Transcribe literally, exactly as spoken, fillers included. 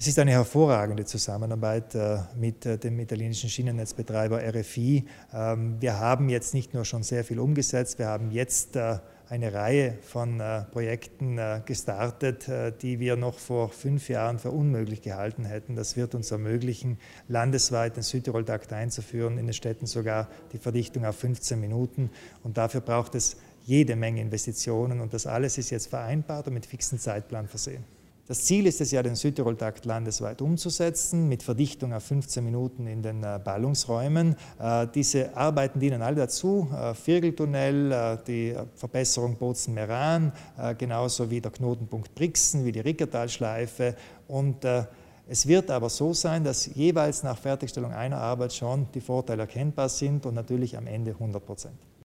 Es ist eine hervorragende Zusammenarbeit mit dem italienischen Schienennetzbetreiber R F I. Wir haben jetzt nicht nur schon sehr viel umgesetzt, wir haben jetzt eine Reihe von Projekten gestartet, die wir noch vor fünf Jahren für unmöglich gehalten hätten. Das wird uns ermöglichen, landesweit den Südtirol-Takt einzuführen, in den Städten sogar die Verdichtung auf fünfzehn Minuten. Und dafür braucht es jede Menge Investitionen und das alles ist jetzt vereinbart und mit fixen Zeitplan versehen. Das Ziel ist es ja, den Südtirol-Takt landesweit umzusetzen, mit Verdichtung auf fünfzehn Minuten in den Ballungsräumen. Diese Arbeiten dienen alle dazu, Virgeltunnel, die Verbesserung Bozen-Meran, genauso wie der Knotenpunkt Brixen, wie die Rickertalschleife. Und es wird aber so sein, dass jeweils nach Fertigstellung einer Arbeit schon die Vorteile erkennbar sind und natürlich am Ende hundert Prozent.